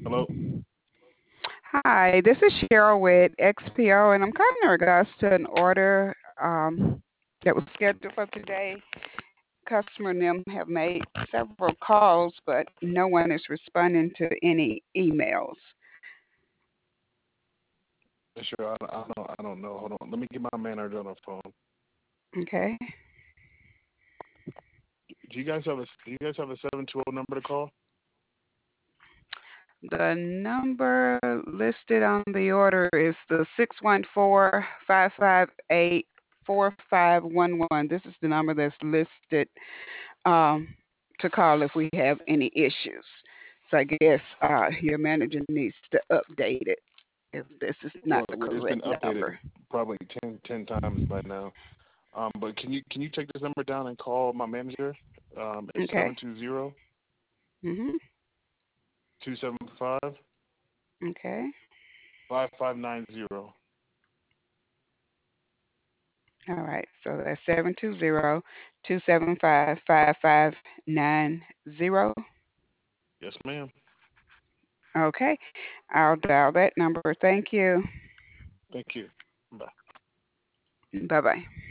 Hello. Hi, this is Cheryl with XPO, and I'm calling in regards to an order that was scheduled for today. Customer and them have made several calls, but no one is responding to any emails. Sure. I don't know. Hold on. Let me get my manager on the phone. Okay. Do you guys have a 720 number to call? The number listed on the order is the 614-558-4511. This is the number that's listed um, to call if we have any issues. So I guess your manager needs to update it if this is not the Well, it's correct been updated number. probably ten times by now. But can you take this number down and call my manager? It's Okay. 720 Mhm. 275 Okay. 5590. All right. So that's 720-275-5590. Yes, ma'am. Okay. I'll dial that number. Thank you. Thank you. Bye. Bye bye.